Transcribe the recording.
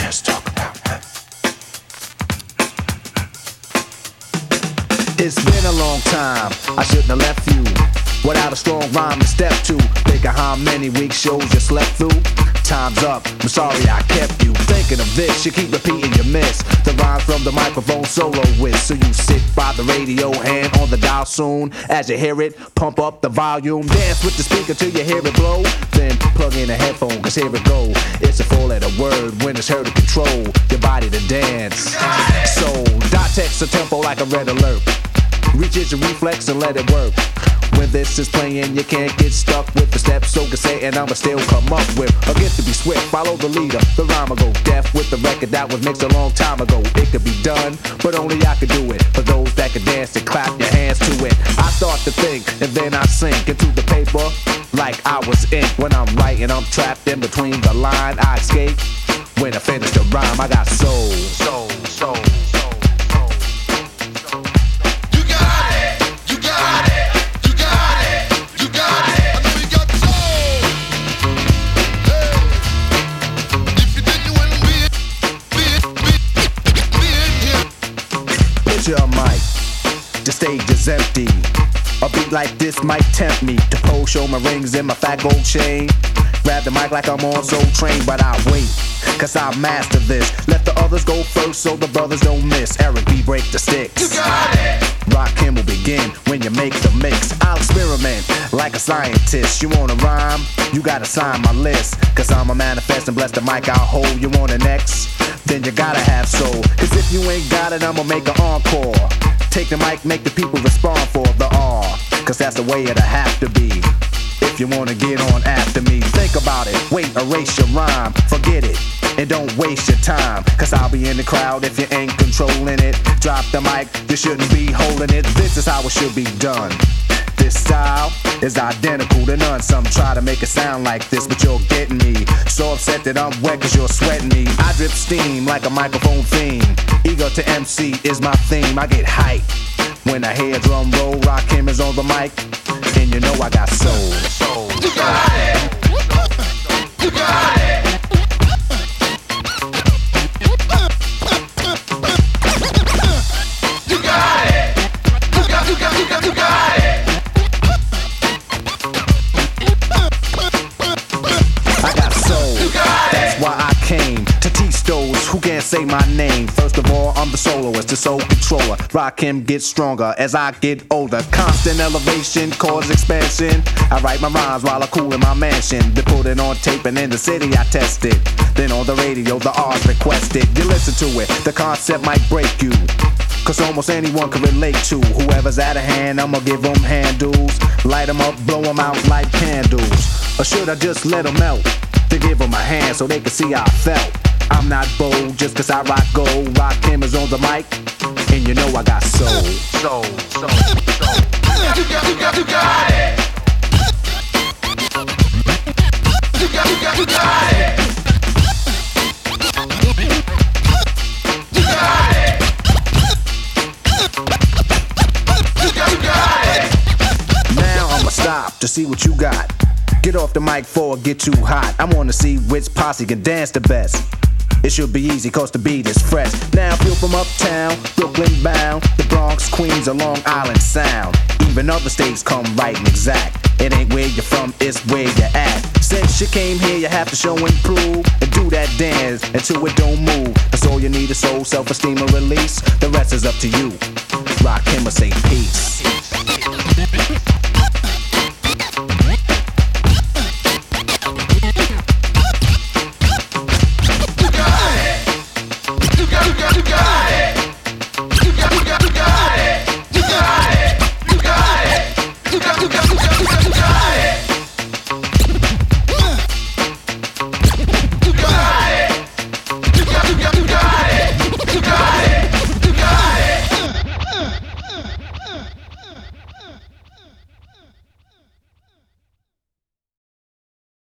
Let's talk about it. It's been a long time, I shouldn't have left you without a strong rhyme to step to. Think of how many weeks shows you slept through. Time's up, I'm sorry I kept you thinking of this. You keep repeating you miss the rhymes from the microphone solo with. So you sit by the radio, hand on the dial soon. As you hear it, pump up the volume. Dance with the speaker till you hear it blow. Then plug in a headphone, cause here it go. It's a four-letter word when it's heard to control your body to dance. So dot text a tempo like a red alert. Reaches your reflex and let it work. When this is playing, you can't get stuck with the steps. So can say, and I'ma still come up with a gift to be swift. Follow the leader, the rhyme will go deaf with the record that was mixed a long time ago. It could be done, but only I could do it. For those that can dance and clap your hands to it. I start to think, and then I sink into the paper like I was ink. When I'm writing, I'm trapped in between the line. I escape when I finish the rhyme. I got soul, soul, soul. Your mic, the stage is empty. A beat like this might tempt me to pose, show my rings and my fat gold chain. Grab the mic like I'm on Soul Train, but I wait, cause I master this. Let the others go first so the brothers don't miss. Eric B, break the sticks. You got it. Rakim will begin when you make the mix. I'll experiment like a scientist. You wanna rhyme? You gotta sign my list. Cause I'm a manifest and bless the mic I'll hold. You want an X? Then you gotta have soul. Cause if you ain't got it, I'ma make an encore. Take the mic, make the people respond for the R. Cause that's the way it'll have to be. If you wanna get on after me, think about it. Wait, erase your rhyme, forget it. And don't waste your time, cause I'll be in the crowd if you ain't controlling it. Drop the mic, you shouldn't be holding it. This is how it should be done. This style is identical to none. Some try to make it sound like this, but you're getting me so upset that I'm wet cause you're sweating me. I drip steam like a microphone theme. Ego to MC is my theme. I get hype when I hear drum roll. Rakim is on the mic, and you know I got soul. Soul. You got it. You got it. You got it. You got it. I got soul. That's why I came to teach those who can't say my name. First of all, I'm the soloist, the soul controller. Rakim gets stronger as I get older. Constant elevation, cause expansion. I write my rhymes while I cool in my mansion. They put it on tape and in the city I test it. Then on the radio, the R's requested. You listen to it, the concept might break you. Cause almost anyone can relate to whoever's out of hand, I'ma give them handles. Light them up, blow them out like candles. Or should I just let them melt? To give them a hand so they can see how I felt. I'm not bold just cause I rock gold. Rakim is on the mic, and you know I got soul. Soul, soul, soul. You got it. You got it. You got it. You got it. Now I'ma stop to see what you got. Get off the mic before it get too hot. I wanna see which posse can dance the best. It should be easy cause the beat is fresh. Now feel from uptown, Brooklyn bound, the Bronx, Queens, or Long Island Sound. Even other states come right and exact. It ain't where you're from, it's where you're at. Since you came here, you have to show and prove. And do that dance until it don't move. That's all you need is soul, self-esteem, and release. The rest is up to you. Rakim will say peace.